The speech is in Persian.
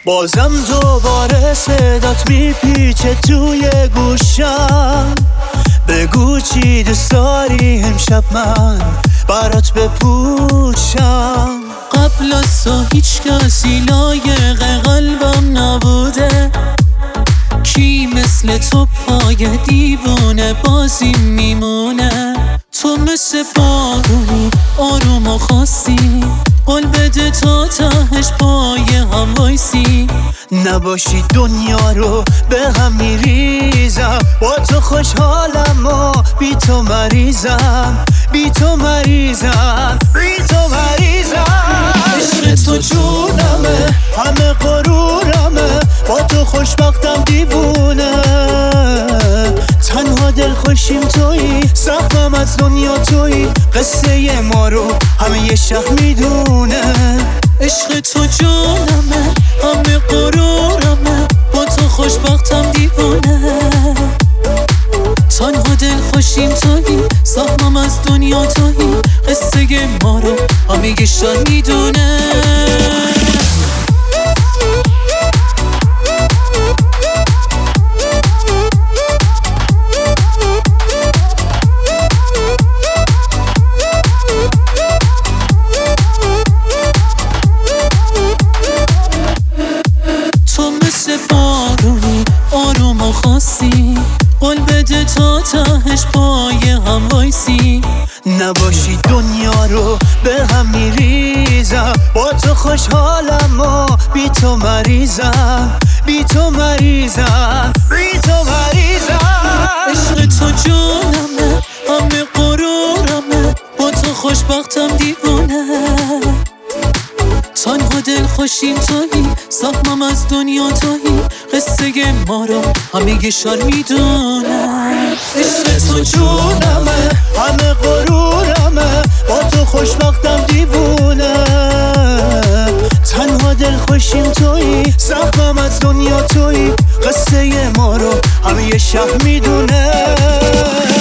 بازم دوباره صدات میپیچه توی گوشم. بگو چی دوست داری امشب من برات بپوشم. قبل از تو هیچ کسی لایق قلبم نبوده. کی مثل تو پای دیوونه بازی میمونه. تو مثل بارونی آروم و خاصی، قول بده تا تهش پای هم وایسی. نباشی دنیا رو به هم میریزم. با تو خوشحالم و بی تو مریضم. بی تو مریضم، بی تو مریضم. عشق تو جونمه، همه غرورمه. با تو خوشبختم دیوونه. تنها دل خوشیم تویی، سهمم از دنیا تویی. قصه ما رو همه یه شهر میدونه. عشق تو جونمه، همه غرورمه. با تو خوشبختم دیوونه. تنها دل خوشیم تویی، سهمم از دنیا تویی. قصه ما رو همه یه شهر میدونه. آروم و خاصی، قول بده تا تهش پای هم وایسی. نباشی دنیا رو به هم میریزم. با تو خوشحالم و بی تو مریضم. بی تو مریضم، بی تو مریضم. عشق تو جونمه، همه غرورمه. با تو خوشبختم دیوونه. تنها دل خوشیم تویی، سهمم از دنیا تویی. قصه ما رو همه یه شهر میدونه. عشق تو جونمه، همه غرورمه. با تو خوشبختم دیوونه. تنها دل خوشیم تویی، سهمم از دنیا تویی. قصه ما رو همه یه شهر میدونه.